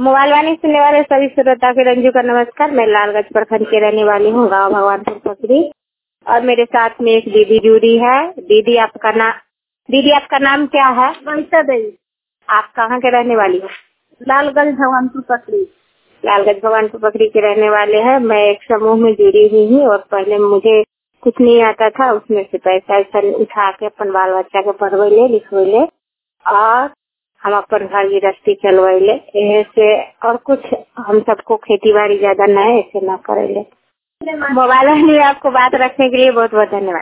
Mobile वाणी सुनने वाले सभी श्रोता के रंजू का नमस्कार। मैं लालगंज प्रखंड की रहने वाली हूँ, गाँव भगवानपुर पकड़ी। और मेरे साथ में एक दीदी जुड़ी है। दीदी आपका नाम क्या है? वैसा देवी। आप कहाँ के रहने वाली हो? लालगंज भगवानपुर पकड़ी। लालगंज भगवानपुर पकड़ी के रहने वाले हैं। मैं एक समूह में जुड़ी हुई हूँ और पहले मुझे कुछ नहीं आता था, उसमें से पैसा उठा के अपन बाल बच्चा के पढ़वैले लिखवैले और हम अपन घर गृहस्थी चलवैले। ऐसे और कुछ हम सबको खेती बाड़ी ज्यादा न है, ऐसे न करेले। मोबाइल में आपको बात रखने के लिए बहुत बहुत धन्यवाद।